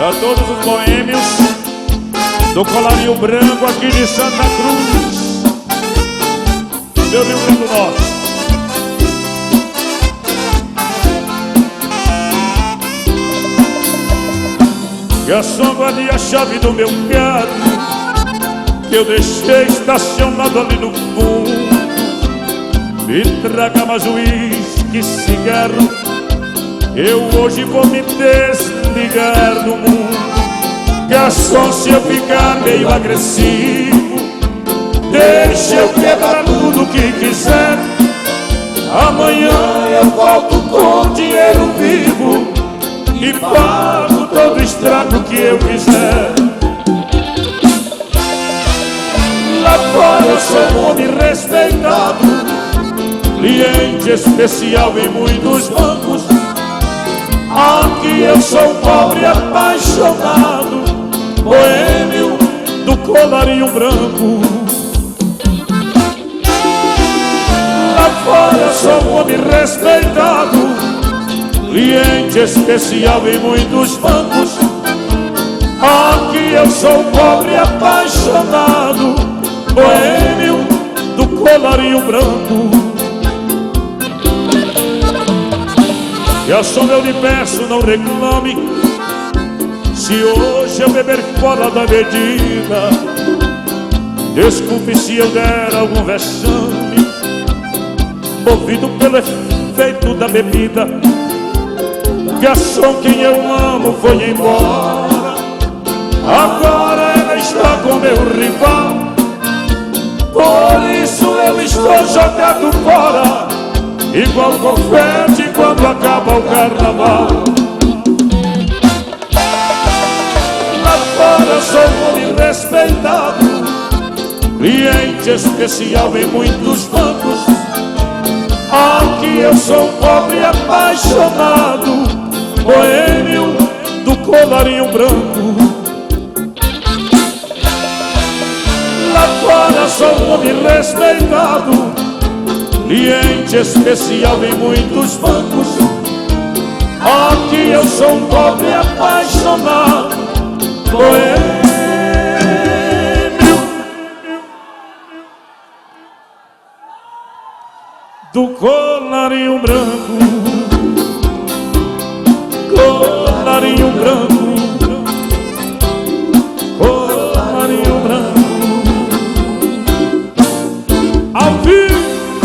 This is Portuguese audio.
Para todos os boêmios do colarinho branco aqui de Santa Cruz, meu Rio Grande do Norte. Garçom, guarde a chave do meu carro, que eu deixei estacionado ali no fundo. Me traga mais uísque e cigarro, eu hoje vou me desligar do mundo. Garçom, se eu ficar meio agressivo, deixa eu quebrar tudo que quiser. Amanhã eu volto com dinheiro vivo e pago todo o estrago que eu fizer. Lá fora eu sou um homem respeitado, cliente especial em muitos bancos. Aqui eu sou um pobre apaixonado, boêmio do colarinho branco. Lá fora eu sou um homem respeitado, cliente especial em muitos bancos. Aqui eu sou um pobre apaixonado, boêmio do colarinho branco. Garçom, eu lhe peço, não reclame se hoje eu beber fora da medida. Desculpe se eu der algum vexame, movido pelo efeito da bebida. Garçom, quem eu amo foi embora, agora ela está com meu rival. Por isso eu estou jogado fora, igual confete quando acaba o carnaval. Lá fora sou um homem respeitado, cliente especial em muitos bancos. Aqui eu sou um pobre apaixonado, boêmio do colarinho branco. Lá fora sou um homem respeitado, cliente especial em muitos bancos. Aqui eu sou um pobre apaixonado, boêmio do colarinho branco. Colarinho branco.